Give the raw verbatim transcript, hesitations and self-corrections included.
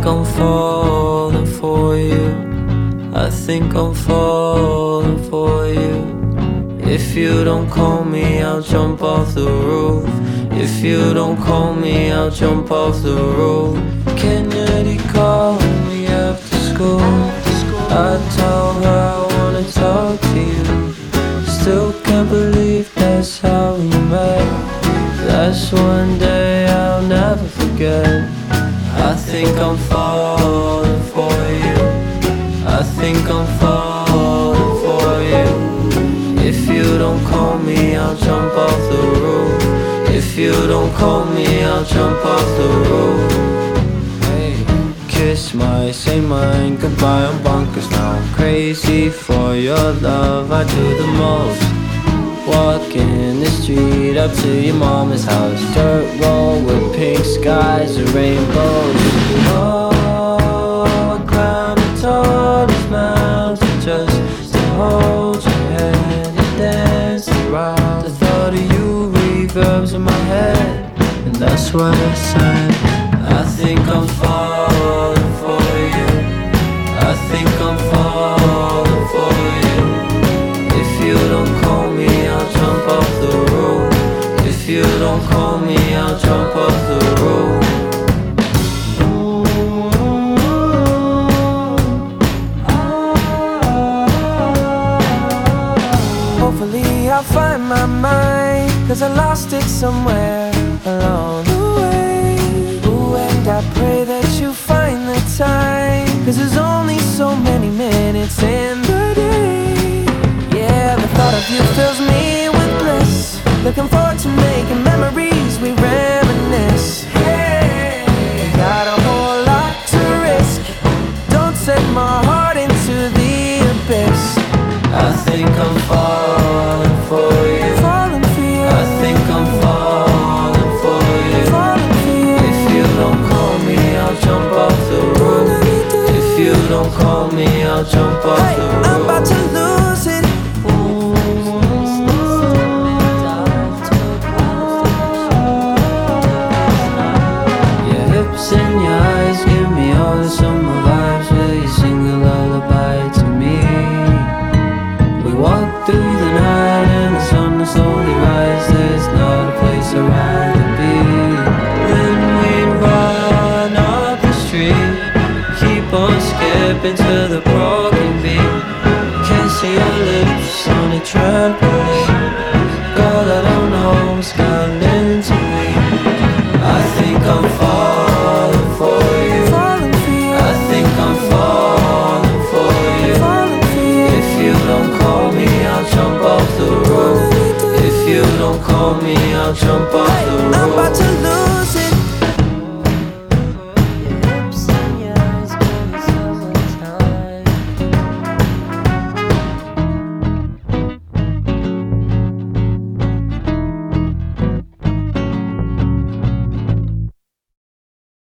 think I'm falling for you. I think I'm falling for you. If you don't call me, I'll jump off the roof. If you don't call me, I'll jump off the roof. Kennedy called me after school. I told her I wanna talk to you. Still can't believe that's how we met. That's one day I'll never forget. I think I'm falling for you. I think I'm falling for you. If you don't call me, I'll jump off the roof. If you don't call me, I'll jump off the roof. Hey. Kiss my, say mine, goodbye, I'm bonkers now. Crazy for your love, I do the most. Walking the street up to your mama's house. Dirt road with pink skies and rainbows. Oh, I climbed the tallest mountain just to hold your hand and dance around. The thought of you reverbs in my head, and that's what I said. I think I'm falling for you. I think I'm falling for you. If you don't call me, I'll jump off the roof. If you don't call me, I'll jump off the roof. Hopefully I'll find my mind, 'cause I lost it somewhere along the way. Ooh, and I pray that you find the time, 'cause there's only so many minutes in the day. Yeah, the thought of you fills me with bliss. Looking forward to making memories, we reminisce. Hey, got a whole lot to risk. Don't set my heart into the abyss. I think I'm falling for you. Falling for you. I think I'm falling for you. Falling for you. If you don't call me, I'll jump off the roof. If you don't call me, I'll jump off Hey, the roof. I'm about to lose it. Your hips and your eyes give me all the summer vibes. Will you sing a lullaby to me? We walk through the night and the sun will slowly rise. There's not a place I'd rather be. Then we run up the street, keep on skipping to the broken beat. Can't see your lips on a trampoline. Girl, I don't know what's coming to me. I think I'm falling for you. Falling for you. I think I'm falling for you. Falling for you. If you don't call me, I'll jump off the roof. If you don't call me, I'll jump off the roof.